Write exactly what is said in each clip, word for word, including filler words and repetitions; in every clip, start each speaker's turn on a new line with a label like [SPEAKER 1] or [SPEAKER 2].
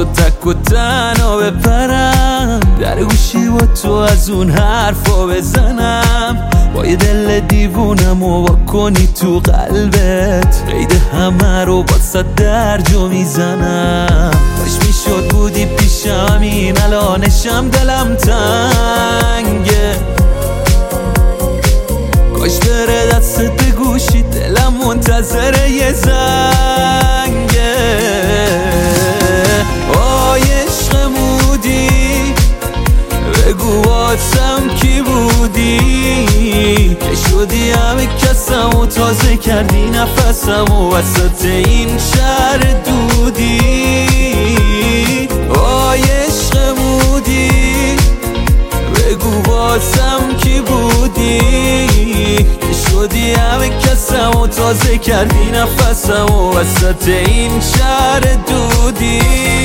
[SPEAKER 1] شد تک و تنها بپرم در گوشی با تو از اون حرفا بزنم با یه دل دیوونم و با کنی تو قلبت قید همه رو با صد درجا میزنم باش میشد بودی پیشم این الانشم دلم تنگه کاش بره دستت گوشی دلم منتظر یه زنگه آی عشق مودی بگو واسم کی بودی که شدی همه کسم و تازه کردی نفسم و وسط این شهر دودی آی عشق مودی بگو واسم کی بودی که شدی همه کسم و تازه کردی نفسم و وسط این شهر دودی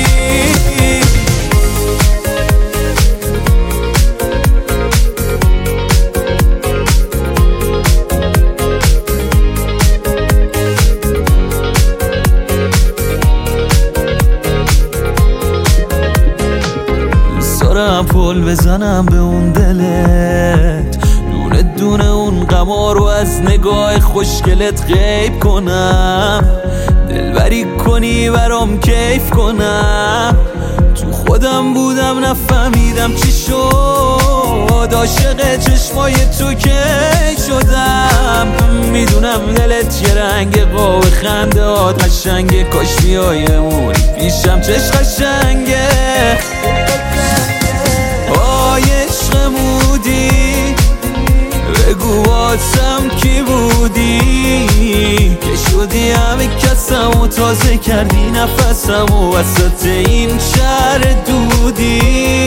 [SPEAKER 1] دارم پل بزنم به اون دلت دونه دونه اون غما رو از نگاه خوشگلت غیب کنم دلبری کنی برام کیف کنم تو خودم بودم نفهمیدم چی شد عاشق چشمای تو که شدم میدونم دلت یه رنگ قاب خنده هات قشنگه کاش بیای امون پیشم چش قشنگه آی عشق مودی بگو واسم کی بودی که شدی همه کسم و تازه کردی نفسم و وسط این شهر دودی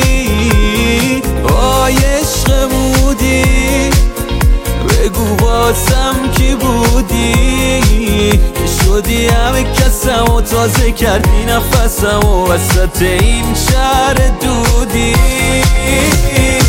[SPEAKER 1] آی عشق مودی بگو واسم کی بودی که شدی همه کسم و تازه کردی نفسم و وسط این شهر دودی